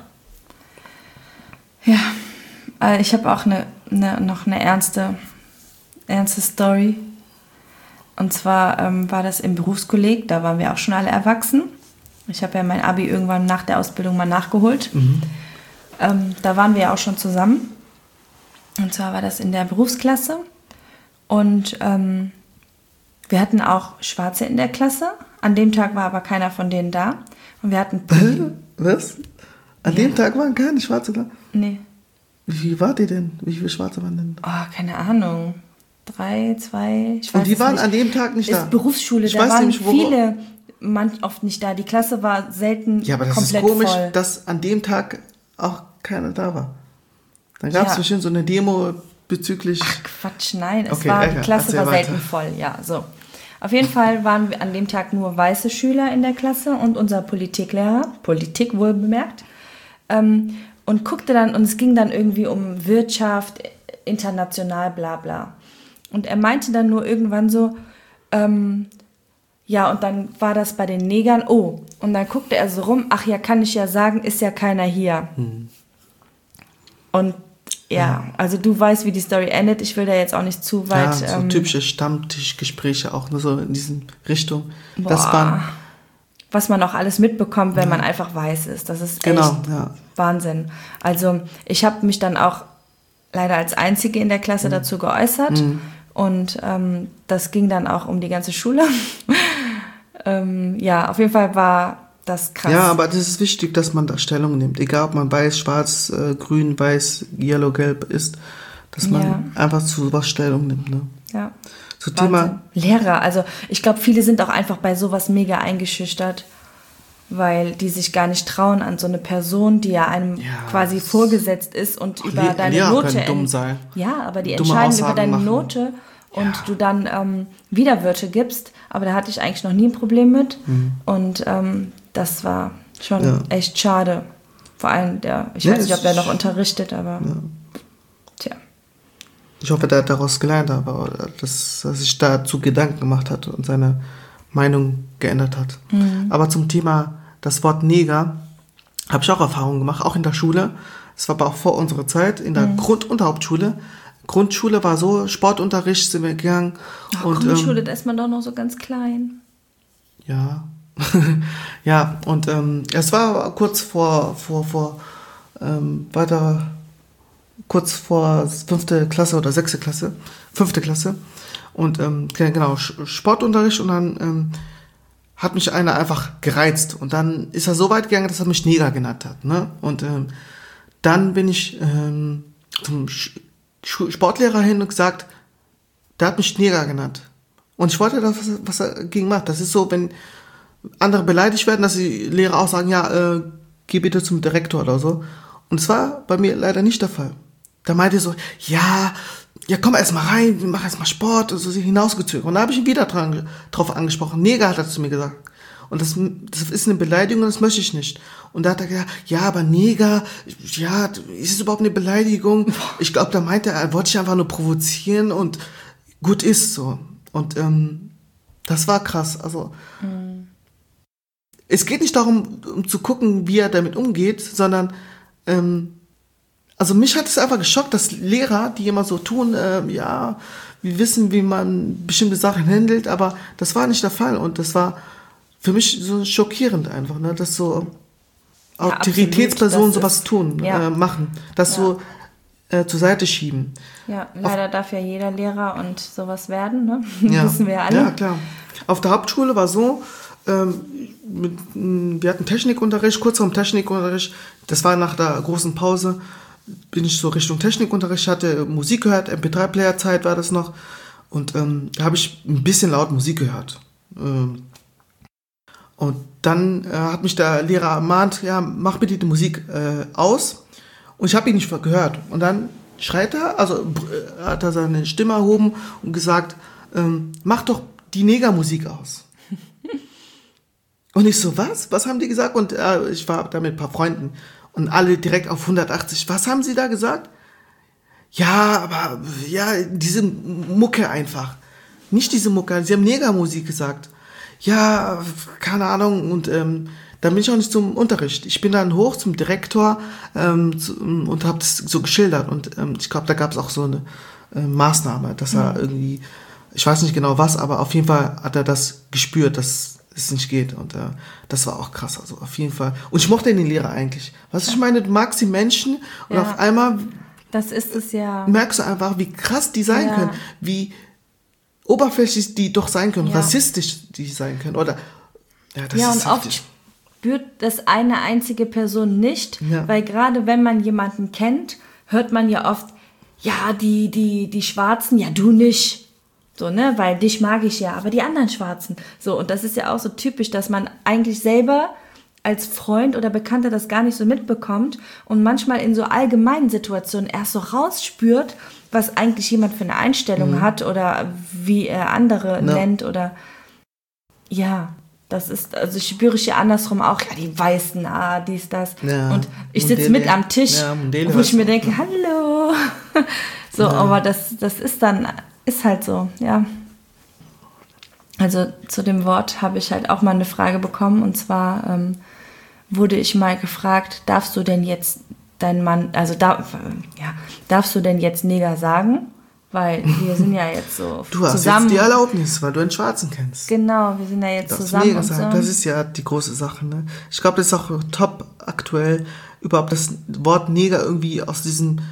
Ja, äh, ich habe auch eine, eine, noch eine ernste, ernste Story. Und zwar ähm, war das im Berufskolleg, da waren wir auch schon alle erwachsen. Ich habe ja mein Abi irgendwann nach der Ausbildung mal nachgeholt. Mhm. Ähm, da waren wir ja auch schon zusammen. Und zwar war das in der Berufsklasse. Und ähm, wir hatten auch Schwarze in der Klasse. An dem Tag war aber keiner von denen da. Und wir hatten... Was? An Ja. dem Tag waren keine Schwarze da? Nee. Wie viel wart ihr denn? Wie viele Schwarze waren denn? Oh, keine Ahnung. Drei, zwei, ich weiß Und die es waren nicht. an dem Tag nicht da? Ist Berufsschule, Ich da weiß waren nämlich, wo- viele manch oft nicht da. Die Klasse war selten Ja, aber das komplett ist komisch, voll. dass an dem Tag auch keiner da war. Dann gab es Ja. bestimmt so eine Demo bezüglich... Ach Quatsch, nein, es Okay, war, egal, die Klasse erzähl war weiter. selten voll, ja, so. Auf jeden Fall waren wir an dem Tag nur weiße Schüler in der Klasse und unser Politiklehrer, Politik wohl bemerkt, ähm, und guckte dann, und es ging dann irgendwie um Wirtschaft, international, bla bla. Und er meinte dann nur irgendwann so, ähm, ja, und dann war das bei den Negern, oh, und dann guckte er so rum, ach ja, kann ich ja sagen, ist ja keiner hier. Hm. Und ja, also du weißt, wie die Story endet. Ich will da jetzt auch nicht zu weit... Ja, so ähm, typische Stammtischgespräche auch, nur so in diesen Richtung. boah, Das waren, was man auch alles mitbekommt, wenn man einfach weiß ist. Das ist genau, echt ja. Wahnsinn. Also ich habe mich dann auch leider als Einzige in der Klasse Mhm. dazu geäußert. Mhm. Und ähm, das ging dann auch um die ganze Schule. ähm, ja, auf jeden Fall war das krass. Ja, aber das ist wichtig, dass man da Stellung nimmt. Egal, ob man weiß, schwarz, äh, grün, weiß, yellow, gelb ist, dass man Ja. einfach zu was Stellung nimmt. Ne? Ja. Zu Wahnsinn. Thema, Lehrer, also ich glaube, viele sind auch einfach bei sowas mega eingeschüchtert, weil die sich gar nicht trauen an so eine Person, die ja einem Ja, quasi das- vorgesetzt ist und über Le- deine Lehrer Note... können dumm en- sein. Ja, aber die Dumme entscheiden über Aussagen deine machen. Note und Ja. du dann ähm, Widerwörter gibst, aber da hatte ich eigentlich noch nie ein Problem mit Mhm. und ähm, das war schon Ja. echt schade. Vor allem der, ich Ja, weiß nicht, ob der es- noch unterrichtet, aber Ja. tja. Ich hoffe, der hat daraus gelernt, aber dass er sich dazu Gedanken gemacht hat und seine Meinung geändert hat. Mhm. Aber zum Thema das Wort Neger habe ich auch Erfahrungen gemacht, auch in der Schule. Es war aber auch vor unserer Zeit, in der Mhm. Grund- und Hauptschule. Grundschule war so, Sportunterricht sind wir gegangen. Oh, und, Grundschule, ähm, da ist man doch noch so ganz klein. Ja. ja, und ähm, es war kurz vor, vor, vor ähm, weiter, kurz vor fünfte Klasse oder sechste Klasse, fünfte Klasse. Und ähm, genau, Sch- Sportunterricht und dann ähm, hat mich einer einfach gereizt. Und dann ist er so weit gegangen, dass er mich Neger genannt hat. Ne? Und ähm, dann bin ich ähm, zum Sch- Sch- Sportlehrer hin und gesagt, der hat mich Neger genannt. Und ich wollte das, was, was er gegen macht. Das ist so, wenn andere beleidigt werden, dass die Lehrer auch sagen, ja, äh, geh bitte zum Direktor oder so. Und es war bei mir leider nicht der Fall. Da meinte er so, ja, ja, komm erst mal rein, mach erst mal Sport und so hinausgezögert. Und da habe ich ihn wieder dran, drauf angesprochen. Neger hat er zu mir gesagt. Und das, das ist eine Beleidigung und das möchte ich nicht. Und da hat er gesagt, ja, aber Neger, ja, ist es überhaupt eine Beleidigung? Ich glaube, da meinte er, er wollte dich einfach nur provozieren und gut ist so. Und ähm, das war krass. Also Mhm. es geht nicht darum, um zu gucken, wie er damit umgeht, sondern ähm, also mich hat es einfach geschockt, dass Lehrer, die immer so tun, äh, ja, wir wissen, wie man bestimmte Sachen handelt, aber das war nicht der Fall und das war für mich so schockierend einfach, ne, dass so Ja, Autoritätspersonen absolut, das sowas ist- tun, ja. äh, machen, das Ja. so äh, zur Seite schieben. Ja, leider darf ja jeder Lehrer und sowas werden, ne? Ja. Wissen wir alle. Ja, klar. Auf der Hauptschule war so, ähm, mit, m, wir hatten Technikunterricht, kurz vor dem Technikunterricht, das war nach der großen Pause, bin ich so Richtung Technikunterricht, hatte Musik gehört, M P drei Player Zeit war das noch und ähm, da habe ich ein bisschen laut Musik gehört. Ähm, und dann äh, hat mich der Lehrer ermahnt, ja, mach bitte die Musik äh, aus. Und ich habe ihn nicht gehört. Und dann schreit er, also äh, hat er seine Stimme erhoben und gesagt, ähm, mach doch die Negermusik aus. Und ich so, was? Was haben die gesagt? Und äh, ich war da mit ein paar Freunden und alle direkt auf hundertachtzig. Was haben sie da gesagt? Ja, aber ja, diese Mucke einfach. Nicht diese Mucke, sie haben Negermusik gesagt. Ja, keine Ahnung. Und ähm, dann bin ich auch nicht zum Unterricht. Ich bin dann hoch zum Direktor ähm, zu, und habe das so geschildert. Und ähm, ich glaube, da gab es auch so eine äh, Maßnahme, dass er irgendwie, ich weiß nicht genau was, aber auf jeden Fall hat er das gespürt, dass es nicht geht. Und äh, das war auch krass. Also auf jeden Fall. Und ich mochte den Lehrer eigentlich. Was ich meine, du magst die Menschen und Ja. auf einmal Das ist es ja. merkst du einfach, wie krass die sein Ja. können, wie oberflächlich die doch sein können, Ja. rassistisch die sein können. Oder ja, das Ja, ist und oft heftig. spürt das eine einzige Person nicht, Ja. weil gerade wenn man jemanden kennt, hört man ja oft, ja, die, die, die Schwarzen, ja, du nicht. So, ne, weil dich mag ich ja, aber die anderen Schwarzen. So, und das ist ja auch so typisch, dass man eigentlich selber als Freund oder Bekannter das gar nicht so mitbekommt und manchmal in so allgemeinen Situationen erst so rausspürt, was eigentlich jemand für eine Einstellung mhm. hat oder wie er andere ja. nennt oder ja, das ist, also ich spüre ich ja andersrum auch, ja, die Weißen, ah, dies, das. Ja, und ich sitze mit am Tisch, ja, wo ich mir denke, hallo. So, ja. aber das, das ist dann, ist halt so, ja. Also zu dem Wort habe ich halt auch mal eine Frage bekommen und zwar ähm, wurde ich mal gefragt, darfst du denn jetzt dein Mann, also darf, ja, darfst du denn jetzt Neger sagen? Weil wir sind ja jetzt so du hast zusammen. Jetzt die Erlaubnis, weil du einen Schwarzen kennst. Genau, wir sind ja jetzt darfst zusammen. Neger und sagen. so. Das ist ja die große Sache. Ne? Ich glaube, das ist auch top aktuell, überhaupt das Wort Neger irgendwie aus diesen,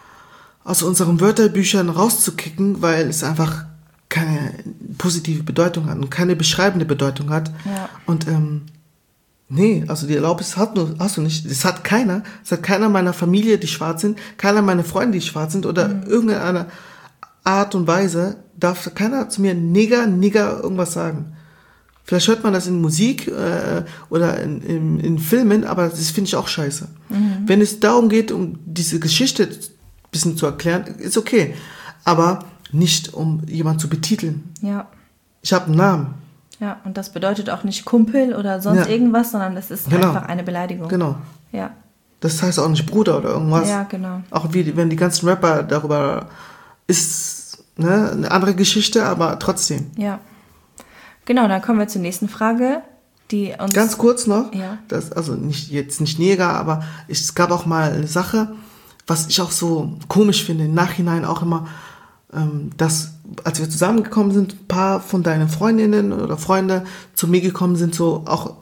aus unseren Wörterbüchern rauszukicken, weil es einfach keine positive Bedeutung hat und keine beschreibende Bedeutung hat. Ja. Und ähm, nee, also die Erlaubnis hat nur, hast du nicht. Das hat keiner. Es hat keiner meiner Familie, die schwarz sind, keiner meiner Freunde, die schwarz sind oder mhm. irgendeine Art und Weise darf keiner zu mir Nigger, Nigger irgendwas sagen. Vielleicht hört man das in Musik äh, oder in, in, in Filmen, aber das finde ich auch scheiße. Mhm. Wenn es darum geht, um diese Geschichte ein bisschen zu erklären, ist okay. Aber nicht, um jemanden zu betiteln. Ja. Ich habe einen Namen. Ja, und das bedeutet auch nicht Kumpel oder sonst ja. irgendwas, sondern das ist genau. einfach eine Beleidigung. Genau. Ja. Das heißt auch nicht Bruder oder irgendwas. Ja, genau. Auch wie, wenn die ganzen Rapper darüber ist, ne, eine andere Geschichte, aber trotzdem. Ja. Genau, dann kommen wir zur nächsten Frage, die uns... Ganz kurz noch, ja. das, also nicht, jetzt nicht Neger, aber es gab auch mal eine Sache, was ich auch so komisch finde, im Nachhinein auch immer, ähm, dass, als wir zusammengekommen sind, ein paar von deinen Freundinnen oder Freunde zu mir gekommen sind, so auch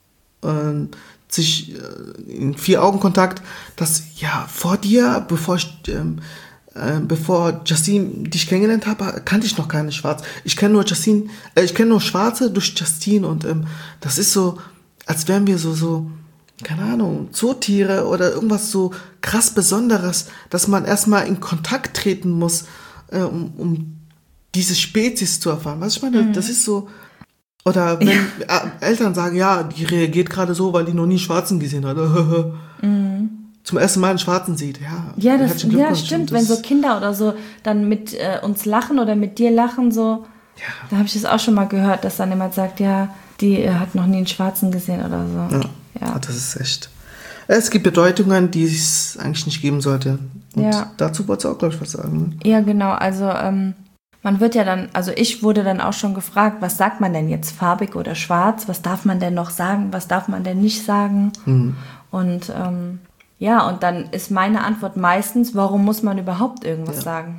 äh, sich äh, in Vier-Augen-Kontakt, dass, ja, vor dir, bevor ich... Ähm, Äh, bevor Justine dich kennengelernt habe, kannte ich noch keine Schwarz. Ich kenne nur Justine, äh, ich kenne nur Schwarze durch Justine und ähm, das ist so, als wären wir so, so, keine Ahnung, Zootiere oder irgendwas so krass Besonderes, dass man erstmal in Kontakt treten muss, äh, um, um diese Spezies zu erfahren. Was ich meine, mhm. das ist so, oder wenn ja. Eltern sagen, ja, die reagiert gerade so, weil die noch nie Schwarzen gesehen hat. mhm. Zum ersten Mal einen Schwarzen sieht, ja. Ja, das, ja stimmt, das wenn so Kinder oder so dann mit äh, uns lachen oder mit dir lachen, so, ja. Da habe ich das auch schon mal gehört, dass dann jemand sagt, ja, die äh, hat noch nie einen Schwarzen gesehen oder so. Ja, ja. Das ist echt. Es gibt Bedeutungen, die es eigentlich nicht geben sollte. Und ja. dazu wolltest du auch, glaube ich, was sagen. Ne? Ja, genau, also ähm, man wird ja dann, also ich wurde dann auch schon gefragt, was sagt man denn jetzt, farbig oder schwarz? Was darf man denn noch sagen, was darf man denn nicht sagen? Mhm. Und ähm, ja, und dann ist meine Antwort meistens, warum muss man überhaupt irgendwas ja. sagen?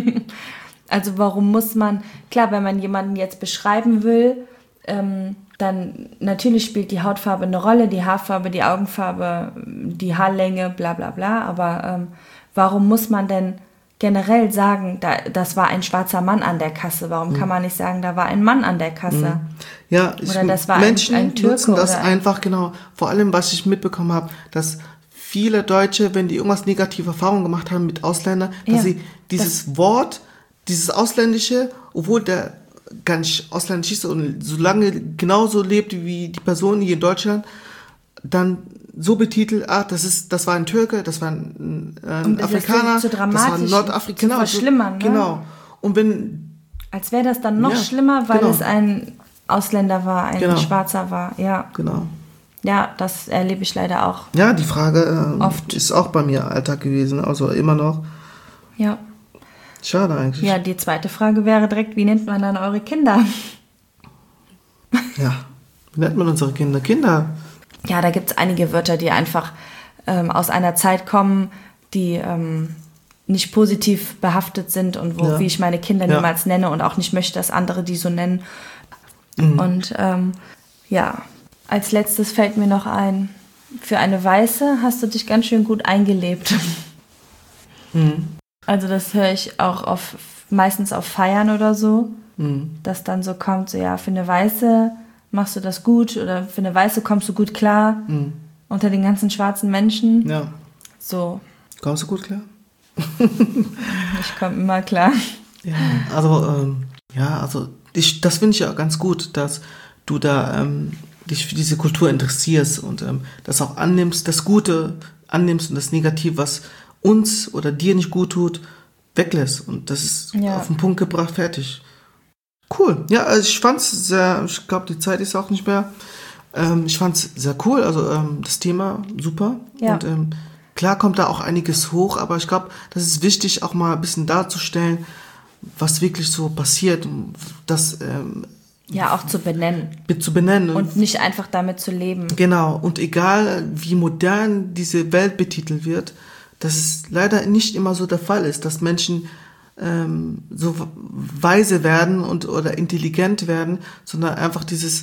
Also warum muss man, klar, wenn man jemanden jetzt beschreiben will, ähm, dann natürlich spielt die Hautfarbe eine Rolle, die Haarfarbe, die Augenfarbe, die Haarlänge, bla bla bla, aber ähm, warum muss man denn generell sagen, da, das war ein schwarzer Mann an der Kasse? Warum mhm. kann man nicht sagen, da war ein Mann an der Kasse? Mhm. Ja, ich, oder das war Menschen ein, ein Türke nutzen das oder einfach, genau, vor allem, was ich mitbekommen habe, dass viele Deutsche, wenn die irgendwas negative Erfahrungen gemacht haben mit Ausländern, dass ja, sie dieses das Wort, dieses Ausländische, obwohl der gar nicht ausländisch ist und so lange genauso lebt wie die Person hier in Deutschland, dann so betitelt, ah, das ist, das war ein Türke, das war ein, ein das Afrikaner, so das war ein Nordafrikaner. Zu verschlimmern, so, genau. Ne? Und wenn... Als wäre das dann noch ja, schlimmer, weil genau. es ein Ausländer war, ein genau. Schwarzer war, ja. Genau. Ja, das erlebe ich leider auch. Ja, die Frage äh, oft. Ist auch bei mir Alltag gewesen, also immer noch. Ja. Schade eigentlich. Ja, die zweite Frage wäre direkt, wie nennt man dann eure Kinder? Ja, wie nennt man unsere Kinder? Kinder. Ja, da gibt es einige Wörter, die einfach ähm, aus einer Zeit kommen, die ähm, nicht positiv behaftet sind und wo, ja. wie ich meine Kinder ja. niemals nenne und auch nicht möchte, dass andere die so nennen. Mhm. Und ähm, ja, als letztes fällt mir noch ein, für eine Weiße hast du dich ganz schön gut eingelebt. Mhm. Also das höre ich auch auf, meistens auf Feiern oder so, mhm. dass dann so kommt, so ja, für eine Weiße machst du das gut oder für eine Weiße kommst du gut klar mhm. unter den ganzen schwarzen Menschen. Ja. So. Kommst du gut klar? Ich komme immer klar. Ja, also ähm, Ja, also ich, das finde ich ja ganz gut, dass du da ähm, dich für diese Kultur interessierst und ähm, das auch annimmst, das Gute annimmst und das Negative, was uns oder dir nicht gut tut, weglässt. Und das ist Ja. auf den Punkt gebracht, fertig. Cool. Ja, also ich fand's sehr, ich glaube, die Zeit ist auch nicht mehr. Ähm, ich fand's sehr cool, also ähm, das Thema super. Ja. Und ähm, klar kommt da auch einiges hoch, aber ich glaube, das ist wichtig, auch mal ein bisschen darzustellen, was wirklich so passiert, und das ähm, Ja, auch zu benennen. zu benennen. Und nicht einfach damit zu leben. Genau, und egal wie modern diese Welt betitelt wird, dass es leider nicht immer so der Fall ist, dass Menschen ähm, so weise werden und oder intelligent werden, sondern einfach dieses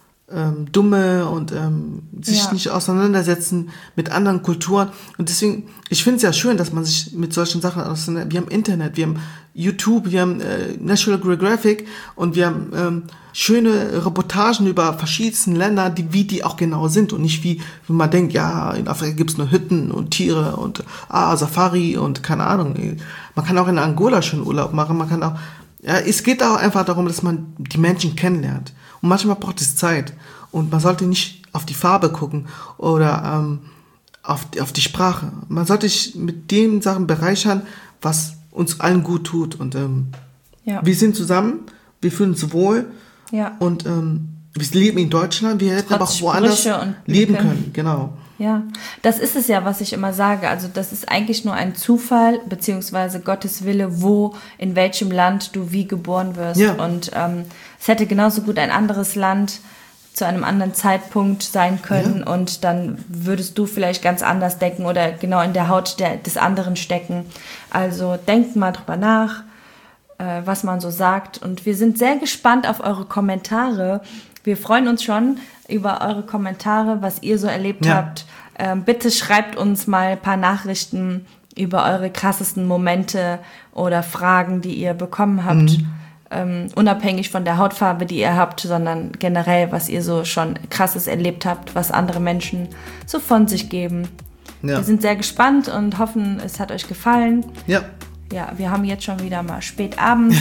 ähm, Dumme und ähm, sich Ja. nicht auseinandersetzen mit anderen Kulturen. Und deswegen, ich finde es ja schön, dass man sich mit solchen Sachen auseinandersetzt. Wir haben Internet, wir haben YouTube, wir haben äh, National Geographic und wir haben ähm, schöne Reportagen über verschiedenste Länder, die, wie die auch genau sind und nicht wie, wie man denkt, ja, in Afrika gibt's nur Hütten und Tiere und ah, Safari und keine Ahnung. Man kann auch in Angola schön Urlaub machen, man kann auch, ja, es geht auch einfach darum, dass man die Menschen kennenlernt. Und manchmal braucht es Zeit. Und man sollte nicht auf die Farbe gucken oder ähm, auf, die, auf die Sprache. Man sollte sich mit den Sachen bereichern, was uns allen gut tut. Und ähm, Ja. wir sind zusammen, wir fühlen uns wohl Ja. und ähm, wir leben in Deutschland, wir hätten aber auch Trotz woanders Sprüche und leben Lücken. können. Genau. Ja, das ist es ja, was ich immer sage. Also das ist eigentlich nur ein Zufall, beziehungsweise Gottes Wille, wo, in welchem Land du wie geboren wirst. Ja. Und ähm, es hätte genauso gut ein anderes Land zu einem anderen Zeitpunkt sein können Ja. und dann würdest du vielleicht ganz anders denken oder genau in der Haut der, des anderen stecken. Also denkt mal drüber nach, äh, was man so sagt. Und wir sind sehr gespannt auf eure Kommentare. Wir freuen uns schon über eure Kommentare, was ihr so erlebt Ja. habt. Ähm, bitte schreibt uns mal ein paar Nachrichten über eure krassesten Momente oder Fragen, die ihr bekommen habt. Mhm. Ähm, unabhängig von der Hautfarbe, die ihr habt, sondern generell, was ihr so schon krasses erlebt habt, was andere Menschen so von sich geben. Ja. Wir sind sehr gespannt und hoffen, es hat euch gefallen. Ja. Ja, wir haben jetzt schon wieder mal spät abends.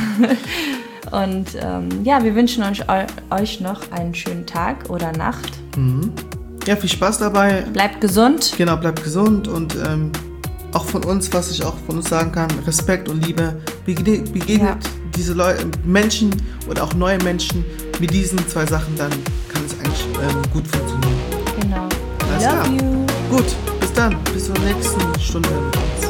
Und ähm, ja, wir wünschen euch, euch noch einen schönen Tag oder Nacht. Ja, viel Spaß dabei. Bleibt gesund. Genau, bleibt gesund und ähm, auch von uns, was ich auch von uns sagen kann, Respekt und Liebe. Begegnet, begegnet Ja. diese Leute, Menschen oder auch neue Menschen mit diesen zwei Sachen, dann kann es eigentlich ähm, gut funktionieren. Genau. Alles Love klar. you. Gut, bis dann, bis zur nächsten Stunde mit uns.